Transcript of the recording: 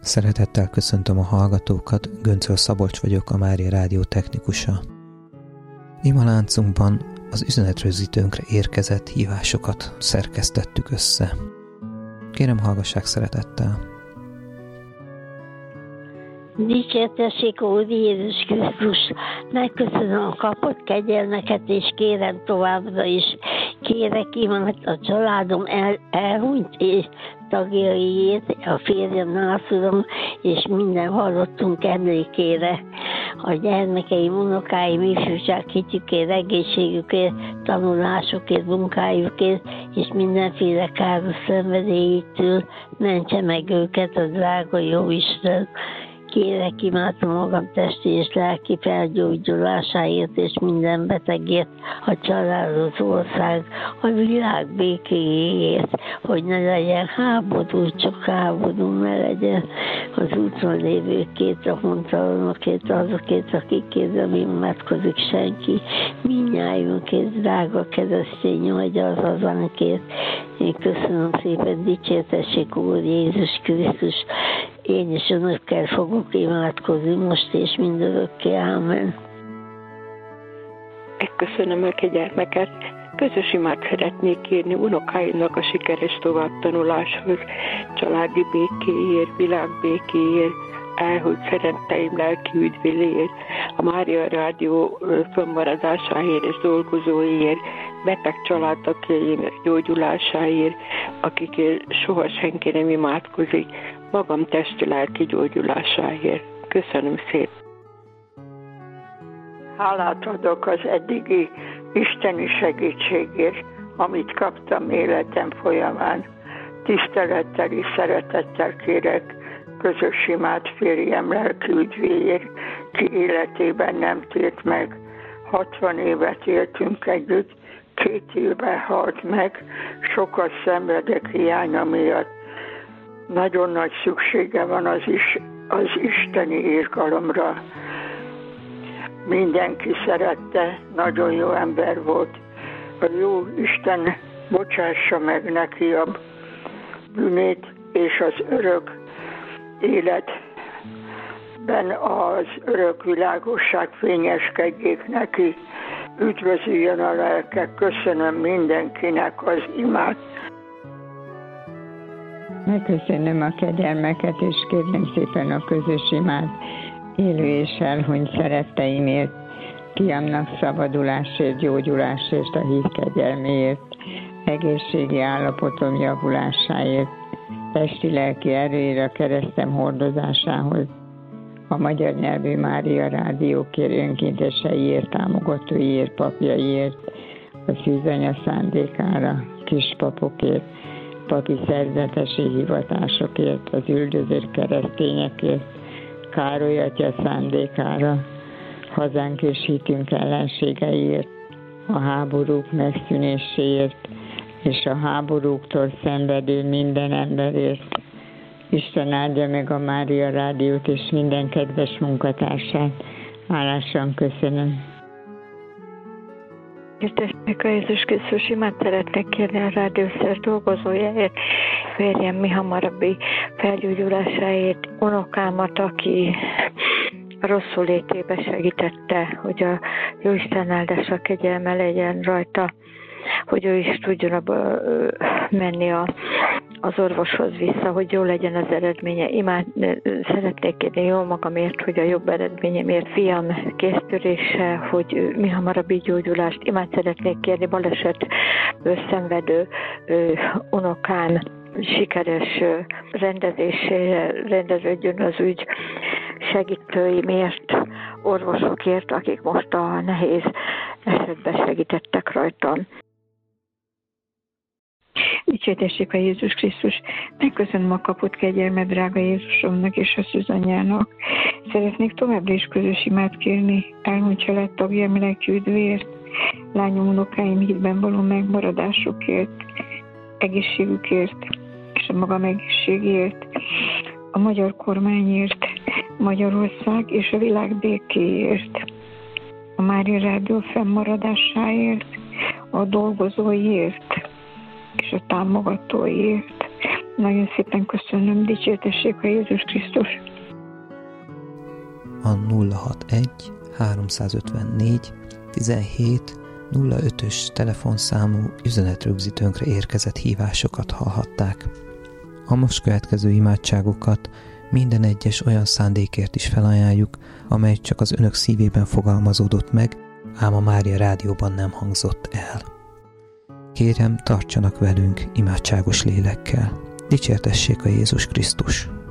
Szeretettel köszöntöm a hallgatókat, Göncöl Szabolcs vagyok, a Mária Rádió technikusa. Imaláncunkban az üzenetrögzítőnkre érkezett hívásokat szerkesztettük össze. Kérem, hallgassák szeretettel! Dicsértessék Úr Jézus Krisztus! Megköszönöm a kapott kegyelmeket, és kérem továbbra is. Kérek imád a családom elhunyt és tagjaiért, a férjem nászulom, és minden hallottunk emlékére. A gyermekeim, unokáim, ifjúság hitükért, egészségükért, tanulásukért, munkájukért, és mindenféle káros szenvedélytől mentse meg őket a drága Jóisten. Kérek, imádom magam testi és lelki felgyógyulásáért és minden betegért, a család, az ország, a világ békéjéért, hogy ne legyen háború, csak háború ne legyen az úton lévőkért, a hontalanokért, azokért, akikért nem imádkozik senki, mindnyájunkért, drága keresztény vagy az hazánkért. Én köszönöm szépen, dicsértessék Úr Jézus Krisztus. Én is önökkel fogok imádkozni most és mindörökké. Ámen. Megköszönöm a kegyelmeket. Közös imát szeretnék kérni unokáimnak a sikeres továbbtanuláshoz, családi békéért, világbékéért, elhunyt szeretteim lelki üdvéléért, a Mária Rádió fönnmaradásáért és dolgozóiért, beteg családtagjaim gyógyulásáért, akikért soha senki nem imádkozik, magam testi-lelki gyógyulásáért. Köszönöm szépen! Hálát adok az eddigi isteni segítségért, amit kaptam életem folyamán. Tisztelettel és szeretettel kérek közös imát férjem lelki üdvéért, ki életében nem tért meg. 60 évet éltünk együtt, 2 éve halt meg, sokat szenvedek hiánya miatt. Nagyon nagy szüksége van az isteni irgalomra. Mindenki szerette, nagyon jó ember volt. A jó Isten bocsássa meg neki a bűnét, és az örök életben az örök világosság fényeskedjék neki. Üdvözüljön a lelke, köszönöm mindenkinek az imát. Megköszönöm a kegyelmeket, és kérem szépen a közös imát élő és elhunyt szeretteimért, fiamnak szabadulásért, gyógyulásért, a hív kegyelméért, egészségi állapotom javulásáért, testi-lelki erőért, a keresztem hordozásához, a magyar nyelvű Mária Rádió önkénteseiért, támogatóiért, papjaiért, a szűzanya szándékára, kispapokért, papi szerzetesi hivatásokért, az üldözött keresztényekért, Károly atya szándékára, hazánk és hitünk ellenségeiért, a háborúk megszűnéséért, és a háborúktól szenvedő minden emberért. Isten áldja meg a Mária Rádiót és minden kedves munkatársát. Hálásan köszönöm. Tisztessék a Jézus Krisztus, imát szeretnék kérni a rádiószer dolgozójáért, férjem mi hamarabbi felgyógyulásáért, unokámat, aki rosszul létébe segítette, hogy a Jóisten áldása kegyelme legyen rajta, hogy ő is tudjon menni az orvoshoz vissza, hogy jó legyen az eredménye. Szeretnék kérni jó magamért, hogy a jobb eredményemért, fiam kéztörése, hogy mi hamarabbi gyógyulást. Imát szeretnék kérni balesetből szenvedő unokám sikeres rendezésére, rendeződjön az ügy, segítőimért, orvosokért, akik most a nehéz esetben segítettek rajtam. Dicsértessék a Jézus Krisztus! Megköszönöm a kapott kegyelmet drága Jézusomnak és a szűzanyjának. Szeretnék továbbra is közös imát kérni elhunyt családtagjaim lelki üdvéért, lányom, unokáim hitben való megmaradásukért, egészségükért és a magam egészségért, a magyar kormányért, Magyarország és a világ békéért, a Mária Rádió fennmaradásáért, a dolgozóiért és a támogatóiért, Nagyon szépen köszönöm, dicsértessék a Jézus Krisztus. A 061 354 17 05-ös telefonszámú üzenetrögzítőnkre érkezett hívásokat hallhatták. A most következő imádságokat minden egyes olyan szándékért is felajánljuk, amely csak az önök szívében fogalmazódott meg, ám a Mária Rádióban nem hangzott el. Kérem, tartsanak velünk imádságos lélekkel. Dicsértessék a Jézus Krisztus!